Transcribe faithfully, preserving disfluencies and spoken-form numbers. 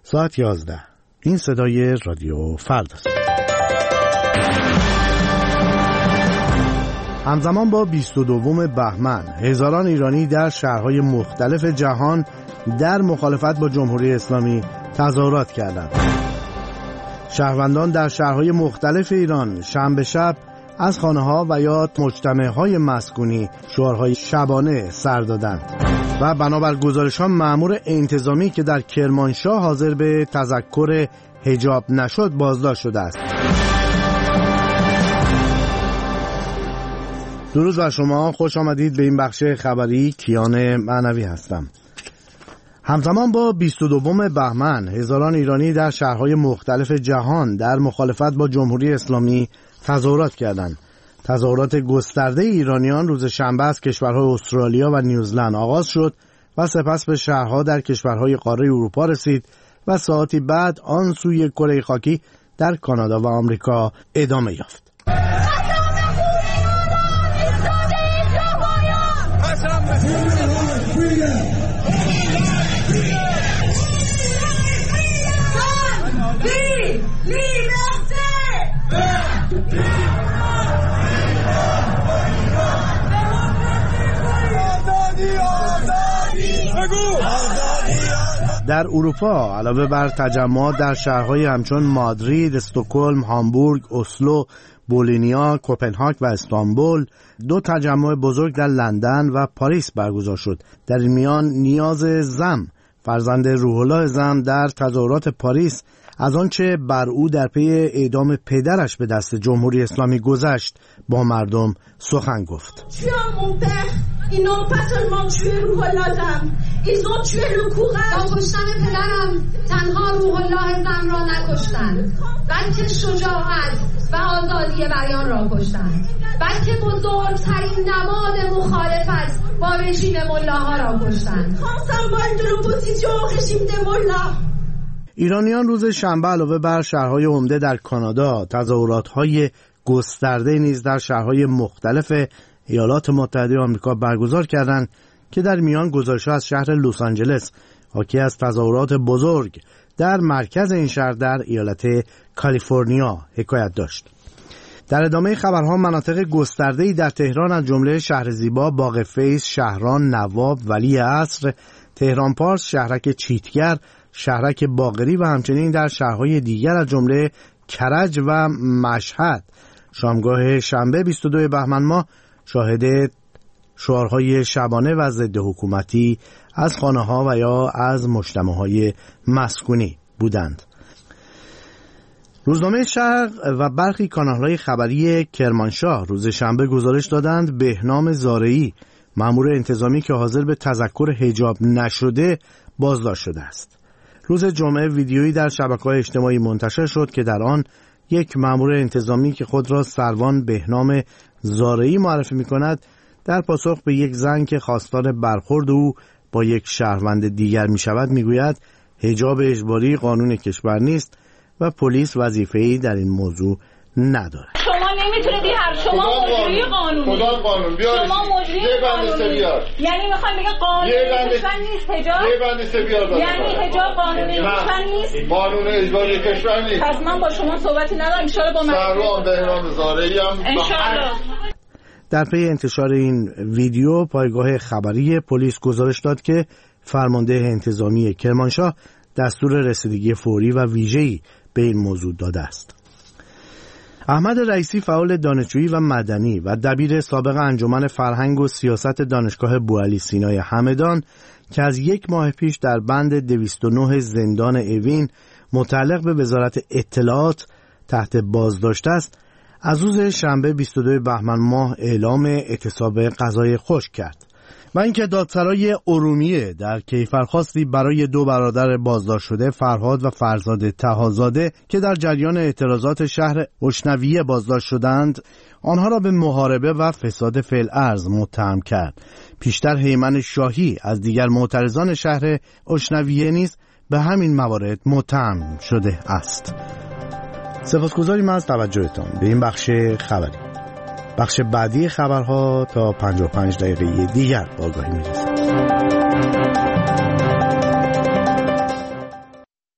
ساعت یازده. این صدای رادیو فردا است. همزمان با بیست و دوم بهمن هزاران ایرانی در شهرهای مختلف جهان در مخالفت با جمهوری اسلامی تظاهرات کردند. شهروندان در شهرهای مختلف ایران شنبه شب از خانه‌ها و یا مجتمع‌های مسکونی شعارهای شبانه سر دادند و بنابر گزارش‌ها مأمور انتظامی که در کرمانشاه حاضر به تذکر حجاب نشد بازداشت شده است. درود بر شما، خوش آمدید به این بخش خبری. کیان معنوی هستم. همزمان با بیست و دوم بهمن هزاران ایرانی در شهرهای مختلف جهان در مخالفت با جمهوری اسلامی تظاهرات کردند. تظاهرات گسترده ایرانیان روز شنبه از کشورهای استرالیا و نیوزلند آغاز شد و سپس به شهرها در کشورهای قاره اروپا رسید و ساعتی بعد آن سوی کره خاکی در کانادا و آمریکا ادامه یافت. در اروپا علاوه بر تجمعات در شهرهای همچون مادرید، استکهلم، هامبورگ، اسلو، بولینیا، کوپنهاگ و استانبول، دو تجمع بزرگ در لندن و پاریس برگزار شد. در این میان نیاز زم، فرزند روح الله زم، در تظاهرات پاریس از آنچه بر او در پی اعدام پدرش به دست جمهوری اسلامی گذشت با مردم سخن گفت. با کشتن پدرم تنها روح الله زم را نکشتند، بلکه شجاعت و آزادی بیان را کشتند، بلکه بزرگترین نماد مخالفت با رژیم ملاها را کشتند. ایرانیان روز شنبه علاوه بر شهرهای عمده در کانادا تظاهرات‌های گسترده نیز در شهرهای مختلف ایالات متحده آمریکا برگزار کردند که در میان گزارش‌ها از شهر لس آنجلس حاکی از تظاهرات بزرگ در مرکز این شهر در ایالت کالیفرنیا حکایت داشت. در ادامه خبرها مناطق گسترده‌ای در تهران از جمله شهر زیبا، باغ فیض، شهران، نواب، ولی عصر، تهران پارس، شهرک چیتگر، شهرک باقری و همچنین در شهرهای دیگر از جمله کرج و مشهد شامگاه شنبه بیست و دو بهمن ماه شاهد شعارهای شبانه و ضد حکومتی از خانه‌ها و یا از مجتمع‌های مسکونی بودند. روزنامه شرق و برخی کانال‌های خبری کرمانشاه روز شنبه گزارش دادند بهنام زارعی، مأمور انتظامی که حاضر به تذکر حجاب نشده بازداشت شده است. روز جمعه ویدیویی در شبکه‌های اجتماعی منتشر شد که در آن یک مأمور انتظامی که خود را سروان بهنام زارعی معرفی می‌کند در پاسخ به یک زن که خواستار برخورد او با یک شهروند دیگر می‌شود می‌گوید حجاب اجباری قانون کشور نیست و پلیس وظیفه‌ای در این موضوع ندارد. شما نمیتونید هر شما مجری قانونی کدام قانون بیار شما مجری قانونی بیار. یعنی میخوام بگم قانون کشور نیست حجاب، یه بندسته بیار. یعنی حجاب قانون کشور نیست، قانون اجباری کشور نیست. پس من با شما صحبتی ندارم. ان شاءالله با من سروان بهنام زارعی هم ان شاءالله. در پی انتشار این ویدیو پایگاه خبری پلیس گزارش داد که فرمانده انتظامی کرمانشاه دستور رسیدگی فوری و ویژه‌ای به این موضوع داده است. احمد رئیسی فعال دانشجویی و مدنی و دبیر سابق انجمن فرهنگ و سیاست دانشگاه بوعلی سینای همدان که از یک ماه پیش در بند دویست و نه زندان اوین متعلق به وزارت اطلاعات تحت بازداشت است، از روز شنبه بیست و دو بهمن ماه اعلام اعتصاب غذای خشک کرد و اینکه دادسرای ارومیه در کیفرخواستی برای دو برادر بازداشت شده فرهاد و فرزاد طهازاده که در جریان اعتراضات شهر اشنویه بازداشت شدند آنها را به محاربه و فساد فی الارض متهم کرد. پیشتر هیمن شاهی از دیگر معترضان شهر اشنویه نیز به همین موارد متهم شده است. سپاسگزاریم از توجهتان به این بخش خبری. بخش بعدی خبرها تا پنجاه و پنج دقیقه دیگر آگاهی می‌رسد.